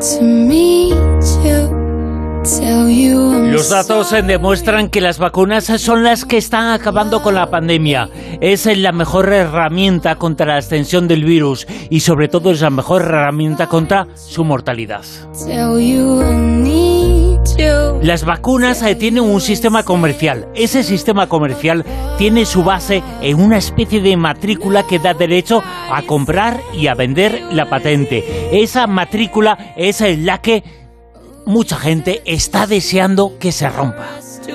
Los datos demuestran que las vacunas son las que están acabando con la pandemia. Es la mejor herramienta contra la extensión del virus y sobre todo es la mejor herramienta contra su mortalidad. Las vacunas tienen un sistema comercial. Ese sistema comercial tiene su base en una especie de matrícula que da derecho a comprar y a vender la patente. Esa matrícula es la que mucha gente está deseando que se rompa.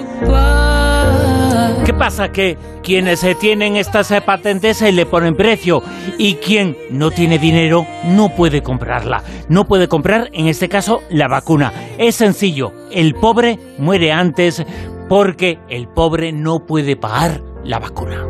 ¿Qué pasa? Que quienes tienen estas patentes le ponen precio y quien no tiene dinero no puede comprarla. No puede comprar, en este caso, la vacuna. Es sencillo, el pobre muere antes porque el pobre no puede pagar la vacuna.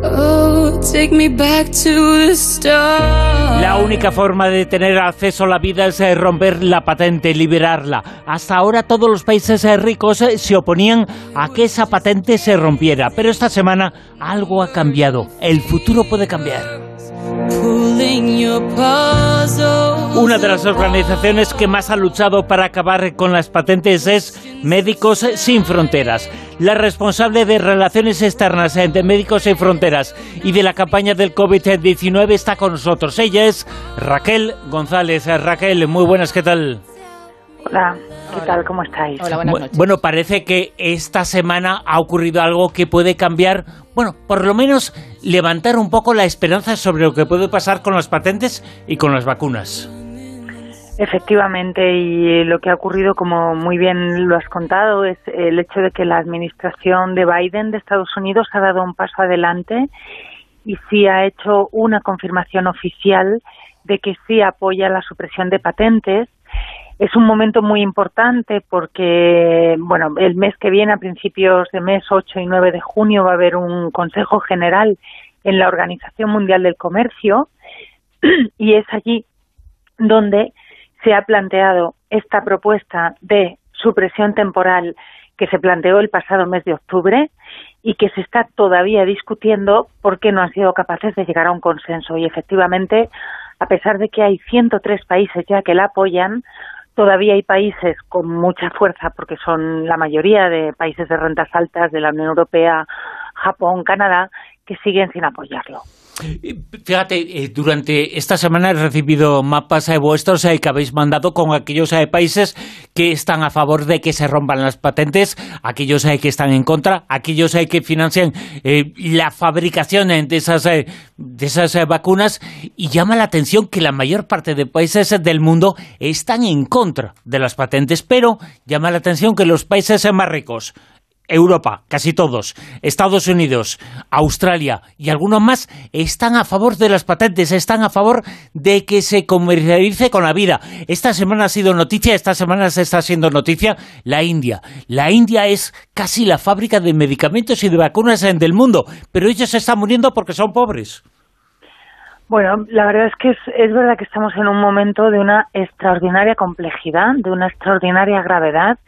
La única forma de tener acceso a la vida es romper la patente, liberarla. Hasta ahora todos los países ricos se oponían a que esa patente se rompiera, pero esta semana algo ha cambiado. El futuro puede cambiar. Una de las organizaciones que más ha luchado para acabar con las patentes es Médicos Sin Fronteras. La responsable de Relaciones Externas de Médicos Sin Fronteras y de la campaña del COVID-19 está con nosotros. Ella es Raquel González. Raquel, muy buenas, ¿qué tal? Hola, ¿qué tal? ¿Cómo estáis? Hola, buenas noches. Bueno, parece que esta semana ha ocurrido algo que puede cambiar, bueno, por lo menos levantar un poco la esperanza sobre lo que puede pasar con las patentes y con las vacunas. Efectivamente, y lo que ha ocurrido, como muy bien lo has contado, es el hecho de que la administración de Biden de Estados Unidos ha dado un paso adelante y sí ha hecho una confirmación oficial de que sí apoya la supresión de patentes. Es un momento muy importante porque, bueno, el mes que viene, a principios de mes 8 y 9 de junio, va a haber un Consejo General en la Organización Mundial del Comercio y es allí donde se ha planteado esta propuesta de supresión temporal que se planteó el pasado mes de octubre y que se está todavía discutiendo porque no han sido capaces de llegar a un consenso. Y efectivamente, a pesar de que hay 103 países ya que la apoyan, todavía hay países con mucha fuerza, porque son la mayoría de países de rentas altas de la Unión Europea, Japón, Canadá, que siguen sin apoyarlo. Fíjate, durante esta semana he recibido mapas vuestros que habéis mandado con aquellos países que están a favor de que se rompan las patentes, aquellos que están en contra, aquellos que financian la fabricación de esas vacunas, y llama la atención que la mayor parte de países del mundo están en contra de las patentes, pero llama la atención que los países más ricos, Europa, casi todos, Estados Unidos, Australia y algunos más, están a favor de las patentes, están a favor de que se comercialice con la vida. Esta semana ha sido noticia, esta semana se está haciendo noticia la India. La India es casi la fábrica de medicamentos y de vacunas del mundo, pero ellos se están muriendo porque son pobres. Bueno, la verdad es que es verdad que estamos en un momento de una extraordinaria complejidad, de una extraordinaria gravedad.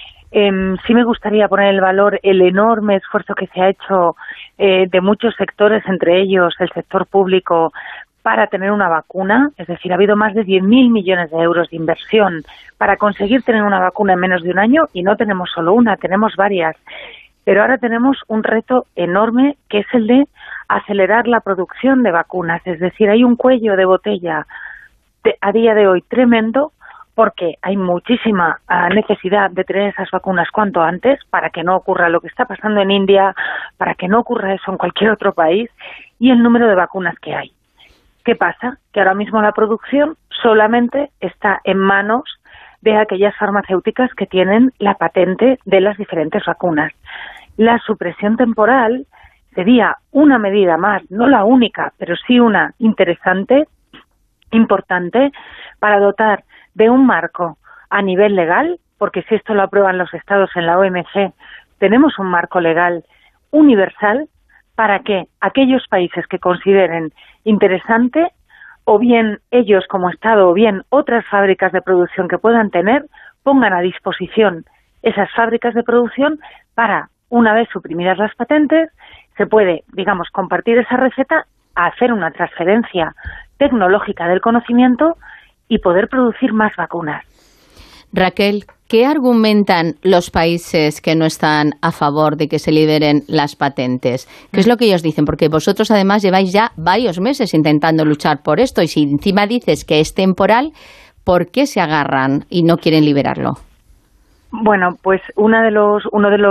Sí me gustaría poner en valor el enorme esfuerzo que se ha hecho de muchos sectores, entre ellos el sector público, para tener una vacuna. Es decir, ha habido más de 10.000 millones de euros de inversión para conseguir tener una vacuna en menos de un año, y no tenemos solo una, tenemos varias. Pero ahora tenemos un reto enorme, que es el de acelerar la producción de vacunas. Es decir, hay un cuello de botella a día de hoy tremendo, porque hay muchísima necesidad de tener esas vacunas cuanto antes para que no ocurra lo que está pasando en India, para que no ocurra eso en cualquier otro país, y el número de vacunas que hay. ¿Qué pasa? Que ahora mismo la producción solamente está en manos de aquellas farmacéuticas que tienen la patente de las diferentes vacunas. La supresión temporal sería una medida más, no la única, pero sí una interesante, importante, para dotar de un marco a nivel legal, porque si esto lo aprueban los estados en la OMC, tenemos un marco legal universal para que aquellos países que consideren interesante, o bien ellos como Estado, o bien otras fábricas de producción que puedan tener, pongan a disposición esas fábricas de producción para, una vez suprimidas las patentes, se puede, digamos, compartir esa receta, hacer una transferencia tecnológica del conocimiento y poder producir más vacunas. Raquel, ¿qué argumentan los países que no están a favor de que se liberen las patentes? ¿Qué es lo que ellos dicen? Porque vosotros además lleváis ya varios meses intentando luchar por esto y si encima dices que es temporal, ¿por qué se agarran y no quieren liberarlo? Bueno, pues uno de los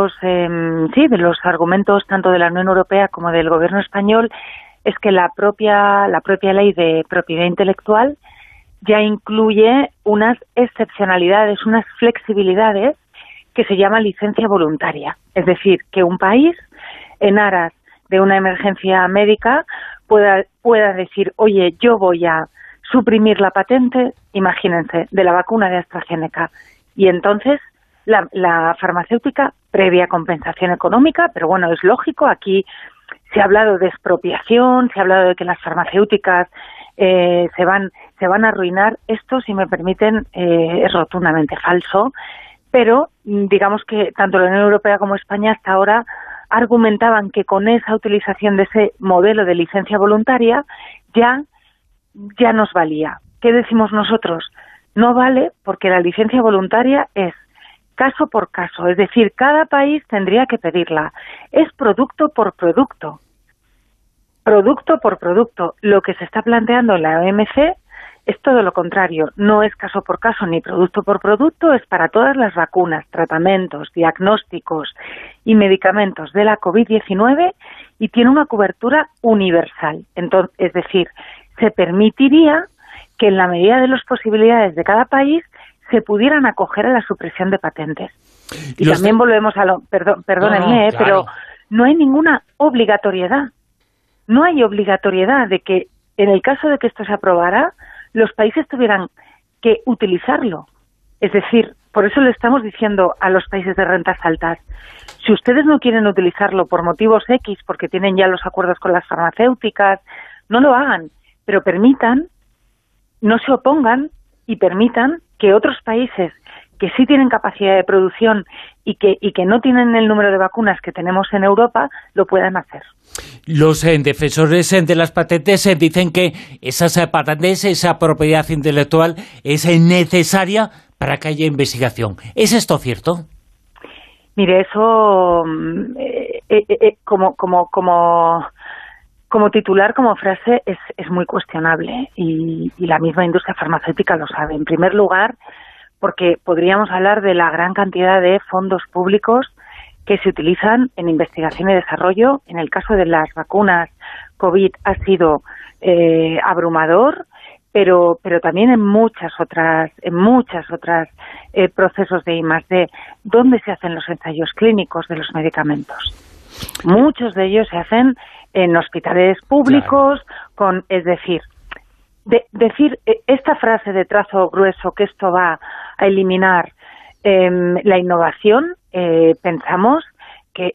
argumentos tanto de la Unión Europea como del Gobierno español es que la propia ley de propiedad intelectual ya incluye unas excepcionalidades, unas flexibilidades que se llama licencia voluntaria. Es decir, que un país, en aras de una emergencia médica, pueda decir, oye, yo voy a suprimir la patente, imagínense, de la vacuna de AstraZeneca. Y entonces la farmacéutica, previa compensación económica, pero bueno, es lógico, aquí se ha hablado de expropiación, se ha hablado de que las farmacéuticas se van a arruinar. Esto, si me permiten, es rotundamente falso, pero digamos que tanto la Unión Europea como España hasta ahora argumentaban que con esa utilización de ese modelo de licencia voluntaria ya nos valía. ¿Qué decimos nosotros? No vale porque la licencia voluntaria es caso por caso, es decir, cada país tendría que pedirla. Es producto por producto. Producto por producto. Lo que se está planteando en la OMC es todo lo contrario. No es caso por caso ni producto por producto, es para todas las vacunas, tratamientos, diagnósticos y medicamentos de la COVID-19 y tiene una cobertura universal. Entonces, es decir, se permitiría que en la medida de las posibilidades de cada país se pudieran acoger a la supresión de patentes. Y también volvemos a lo... Perdónenme, claro. pero no hay ninguna obligatoriedad. No hay obligatoriedad de que, en el caso de que esto se aprobara, los países tuvieran que utilizarlo. Es decir, por eso le estamos diciendo a los países de rentas altas, si ustedes no quieren utilizarlo por motivos X, porque tienen ya los acuerdos con las farmacéuticas, no lo hagan, pero permitan, no se opongan y permitan que otros países que sí tienen capacidad de producción y que no tienen el número de vacunas que tenemos en Europa, lo puedan hacer. Los defensores de las patentes dicen que esas patentes, esa propiedad intelectual es necesaria para que haya investigación. ¿Es esto cierto? Mire, eso como titular, como frase, es muy cuestionable y la misma industria farmacéutica lo sabe. En primer lugar, porque podríamos hablar de la gran cantidad de fondos públicos que se utilizan en investigación y desarrollo. En el caso de las vacunas COVID ha sido abrumador, pero también en muchas otras procesos de I+D, ¿dónde se hacen los ensayos clínicos de los medicamentos? Muchos de ellos se hacen en hospitales públicos, claro. Es decir, decir esta frase de trazo grueso que esto va a eliminar la innovación, pensamos que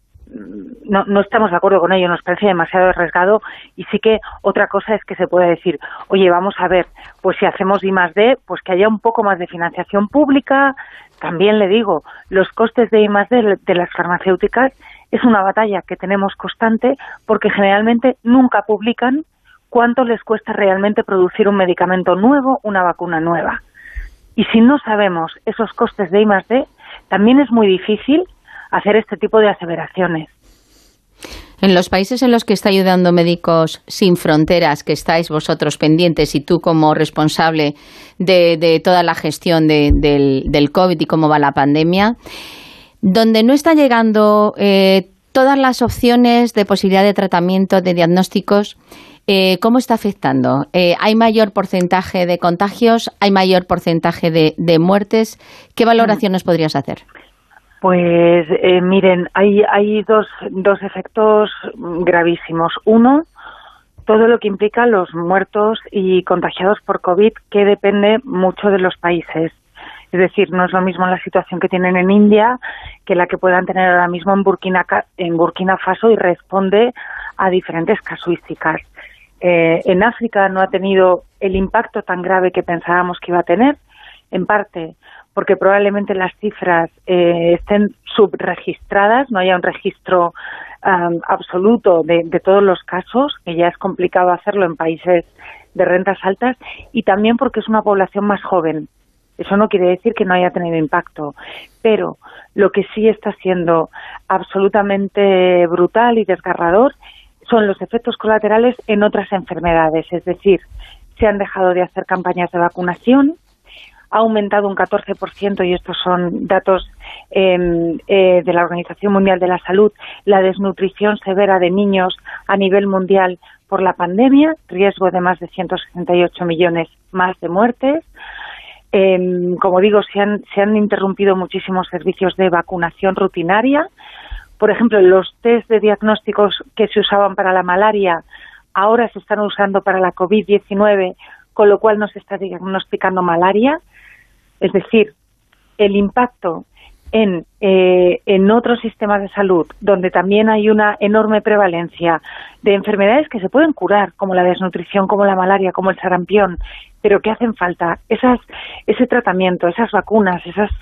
no estamos de acuerdo con ello, nos parece demasiado arriesgado y sí que otra cosa es que se pueda decir, oye, vamos a ver, pues si hacemos I+D, pues que haya un poco más de financiación pública. También le digo, los costes de I+D de las farmacéuticas es una batalla que tenemos constante porque generalmente nunca publican cuánto les cuesta realmente producir un medicamento nuevo, una vacuna nueva. Y si no sabemos esos costes de I+D, también es muy difícil hacer este tipo de aseveraciones. En los países en los que está ayudando Médicos Sin Fronteras, que estáis vosotros pendientes y tú como responsable de toda la gestión del COVID y cómo va la pandemia, donde no están llegando todas las opciones de posibilidad de tratamiento, de diagnósticos, ¿cómo está afectando? ¿Hay mayor porcentaje de contagios? ¿Hay mayor porcentaje de muertes? ¿Qué valoración nos podrías hacer? Pues miren, hay dos efectos gravísimos. Uno, todo lo que implica los muertos y contagiados por COVID, que depende mucho de los países. Es decir, no es lo mismo la situación que tienen en India que la que puedan tener ahora mismo en Burkina Faso y responde a diferentes casuísticas. En África no ha tenido el impacto tan grave que pensábamos que iba a tener, en parte porque probablemente las cifras estén subregistradas, no haya un registro absoluto de todos los casos, que ya es complicado hacerlo en países de rentas altas, y también porque es una población más joven. Eso no quiere decir que no haya tenido impacto, pero lo que sí está siendo absolutamente brutal y desgarrador son los efectos colaterales en otras enfermedades. Es decir, se han dejado de hacer campañas de vacunación, ha aumentado un 14%, y estos son datos de la Organización Mundial de la Salud, la desnutrición severa de niños a nivel mundial por la pandemia, riesgo de más de 168 millones más de muertes. Como digo, se han interrumpido muchísimos servicios de vacunación rutinaria. Por ejemplo, los test de diagnósticos que se usaban para la malaria ahora se están usando para la COVID-19, con lo cual no se está diagnosticando malaria. Es decir, el impacto en otros sistemas de salud, donde también hay una enorme prevalencia de enfermedades que se pueden curar, como la desnutrición, como la malaria, como el sarampión, pero que hacen falta ese tratamiento, esas vacunas,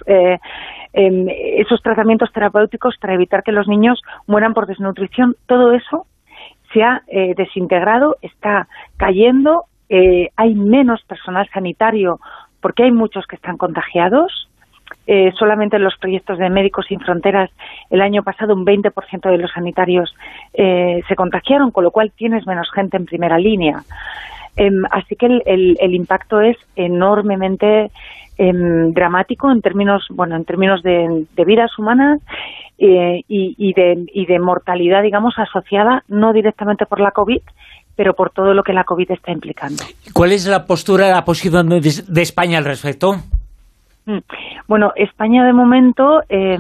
esos tratamientos terapéuticos para evitar que los niños mueran por desnutrición. Todo eso se ha desintegrado, está cayendo, hay menos personal sanitario porque hay muchos que están contagiados. Solamente en los proyectos de Médicos Sin Fronteras el año pasado un 20% de los sanitarios se contagiaron, con lo cual tienes menos gente en primera línea. Así que el impacto es enormemente dramático en términos de vidas humanas y de mortalidad, digamos, asociada no directamente por la COVID, pero por todo lo que la COVID está implicando. ¿Cuál es la posición de España al respecto? Bueno, España de momento,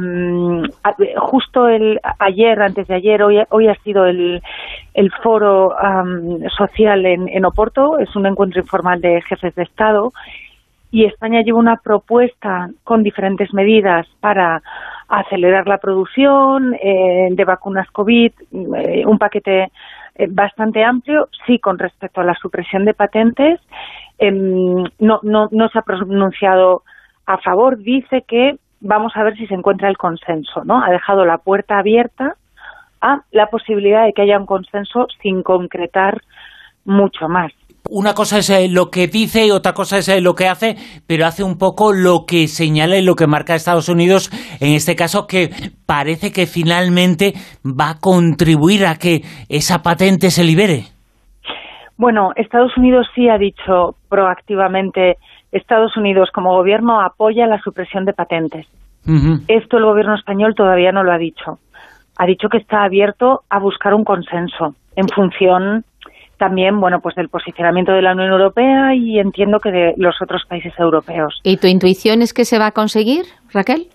justo antes de ayer, hoy ha sido el foro social en Oporto, es un encuentro informal de jefes de Estado, y España lleva una propuesta con diferentes medidas para acelerar la producción de vacunas COVID, un paquete bastante amplio. Sí, con respecto a la supresión de patentes, no se ha pronunciado a favor, dice que vamos a ver si se encuentra el consenso, ¿no? Ha dejado la puerta abierta a la posibilidad de que haya un consenso sin concretar mucho más. Una cosa es lo que dice y otra cosa es lo que hace, pero hace un poco lo que señala y lo que marca Estados Unidos, en este caso, que parece que finalmente va a contribuir a que esa patente se libere. Bueno, Estados Unidos sí ha dicho proactivamente. Estados Unidos, como gobierno, apoya la supresión de patentes. Esto el gobierno español todavía no lo ha dicho. Ha dicho que está abierto a buscar un consenso en función también, pues del posicionamiento de la Unión Europea y entiendo que de los otros países europeos. ¿Y tu intuición es que se va a conseguir, Raquel?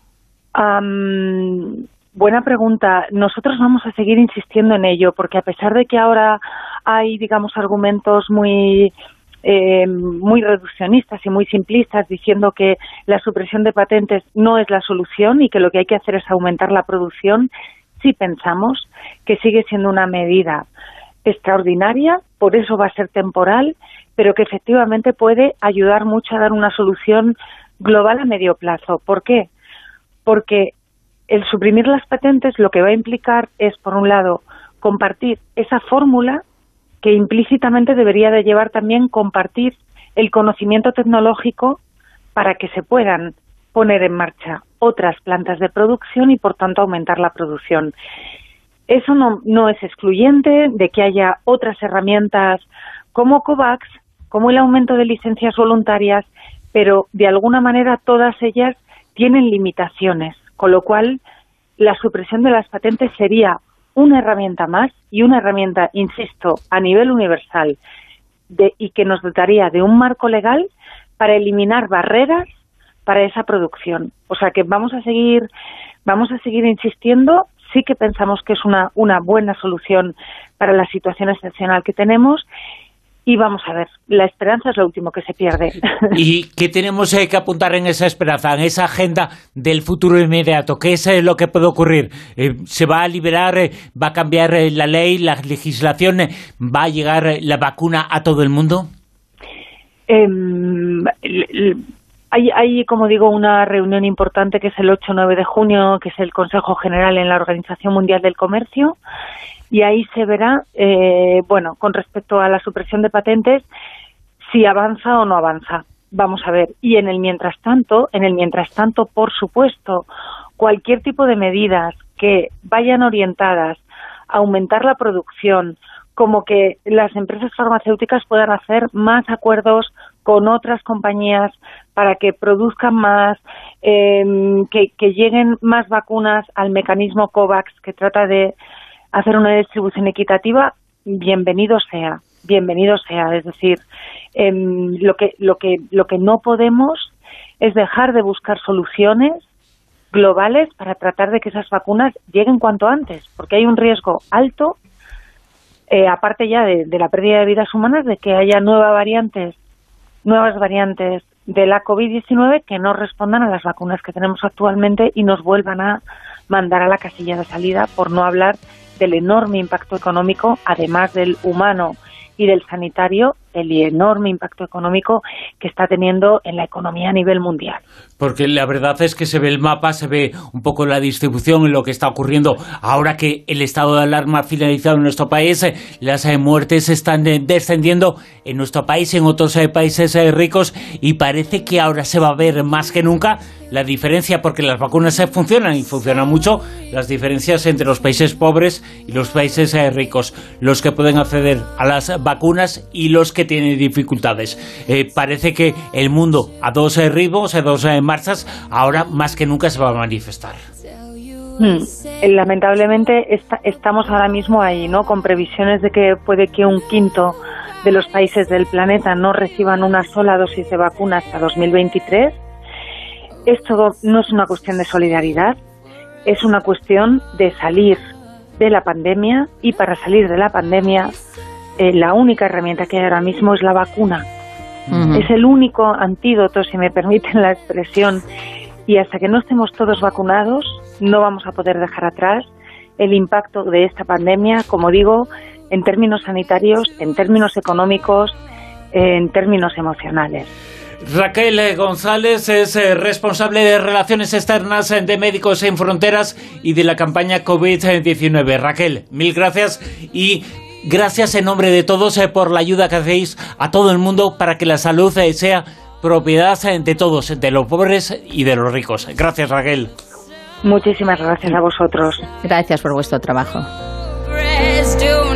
Buena pregunta. Nosotros vamos a seguir insistiendo en ello, porque a pesar de que ahora hay, digamos, argumentos muy reduccionistas y muy simplistas diciendo que la supresión de patentes no es la solución y que lo que hay que hacer es aumentar la producción, sí pensamos que sigue siendo una medida extraordinaria, por eso va a ser temporal, pero que efectivamente puede ayudar mucho a dar una solución global a medio plazo. ¿Por qué? Porque el suprimir las patentes lo que va a implicar es, por un lado, compartir esa fórmula que implícitamente debería de llevar también compartir el conocimiento tecnológico para que se puedan poner en marcha otras plantas de producción y, por tanto, aumentar la producción. Eso no es excluyente de que haya otras herramientas como COVAX, como el aumento de licencias voluntarias, pero de alguna manera todas ellas tienen limitaciones, con lo cual la supresión de las patentes sería una herramienta más y una herramienta, insisto, a nivel universal y que nos dotaría de un marco legal para eliminar barreras para esa producción. O sea que vamos a seguir insistiendo. Sí que pensamos que es una buena solución para la situación excepcional que tenemos. Y vamos a ver, la esperanza es lo último que se pierde. ¿Y qué tenemos que apuntar en esa esperanza, en esa agenda del futuro inmediato? ¿Qué es lo que puede ocurrir? ¿Se va a liberar, va a cambiar la ley, la legislación? ¿Va a llegar la vacuna a todo el mundo? Hay, como digo, una reunión importante que es el 8-9 de junio, que es el Consejo General en la Organización Mundial del Comercio. Y ahí se verá, con respecto a la supresión de patentes, si avanza o no avanza. Vamos a ver, y en el mientras tanto, por supuesto, cualquier tipo de medidas que vayan orientadas a aumentar la producción, como que las empresas farmacéuticas puedan hacer más acuerdos con otras compañías para que produzcan más, que lleguen más vacunas al mecanismo COVAX, que trata de hacer una distribución equitativa, bienvenido sea. Es decir, lo que no podemos es dejar de buscar soluciones globales para tratar de que esas vacunas lleguen cuanto antes, porque hay un riesgo alto, aparte ya de la pérdida de vidas humanas, de que haya nuevas variantes de la COVID-19 que no respondan a las vacunas que tenemos actualmente y nos vuelvan a mandar a la casilla de salida, por no hablar del enorme impacto económico, además del humano y del sanitario, el enorme impacto económico que está teniendo en la economía a nivel mundial. Porque la verdad es que se ve el mapa, se ve un poco la distribución en lo que está ocurriendo. Ahora que el estado de alarma ha finalizado en nuestro país, las muertes están descendiendo en nuestro país, en otros países ricos, y parece que ahora se va a ver más que nunca la diferencia, porque las vacunas funcionan y funcionan mucho, las diferencias entre los países pobres y los países ricos, los que pueden acceder a las vacunas y los que tienen dificultades. Parece que el mundo a dos ritmos, a dos marchas, ahora más que nunca se va a manifestar. Lamentablemente estamos ahora mismo ahí, ¿no? Con previsiones de que puede que un quinto de los países del planeta no reciban una sola dosis de vacuna hasta 2023. Esto no es una cuestión de solidaridad, es una cuestión de salir de la pandemia, y para salir de la pandemia la única herramienta que hay ahora mismo es la vacuna. Es el único antídoto, si me permiten la expresión, y hasta que no estemos todos vacunados no vamos a poder dejar atrás el impacto de esta pandemia, como digo, en términos sanitarios, en términos económicos, en términos emocionales. Raquel González es responsable de Relaciones Externas de Médicos Sin Fronteras y de la campaña COVID-19. Raquel, mil gracias, y gracias en nombre de todos por la ayuda que hacéis a todo el mundo para que la salud sea propiedad de todos, de los pobres y de los ricos. Gracias, Raquel. Muchísimas gracias a vosotros. Gracias por vuestro trabajo.